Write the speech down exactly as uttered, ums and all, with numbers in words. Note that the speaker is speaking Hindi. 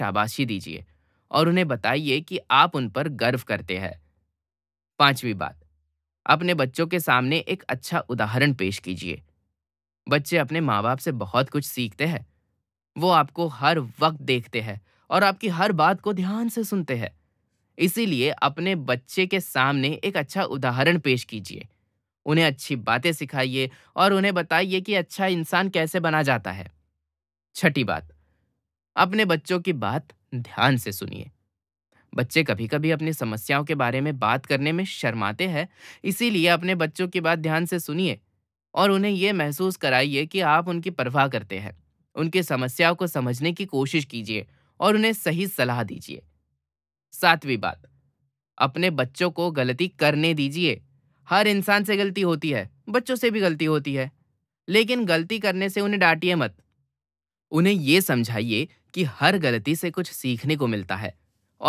शाबाशी दीजिए और उन्हें बताइए कि आप उन पर गर्व करते हैं। पांचवी बात, अपने बच्चों के सामने एक अच्छा उदाहरण पेश कीजिए। बच्चे अपने माँ-बाप से बहुत कुछ सीखते हैं। वो आपको हर वक्त देखते हैं और आपकी हर बात को ध्यान से सुनते हैं। इसीलिए अपने बच्चे के सामने एक अच्छा उदाहरण पेश कीजिए। उन्हें अच्छी बातें सिखाइए और उन्हें बताइए कि अच्छा इंसान कैसे बना जाता है। छठी बात, अपने बच्चों की बात ध्यान से सुनिए। बच्चे कभी-कभी अपनी समस्याओं के बारे में बात करने में शर्माते हैं, इसीलिए अपने बच्चों की बात ध्यान से सुनिए और उन्हें यह महसूस कराइए कि आप उनकी परवाह करते हैं। उनकी समस्याओं को समझने की कोशिश कीजिए और उन्हें सही सलाह दीजिए। सातवीं बात, अपने बच्चों को गलती करने दीजिए। हर इंसान से गलती होती है, बच्चों से भी गलती होती है। लेकिन गलती करने से उन्हें डांटिए मत। उन्हें ये समझाइए कि हर गलती से कुछ सीखने को मिलता है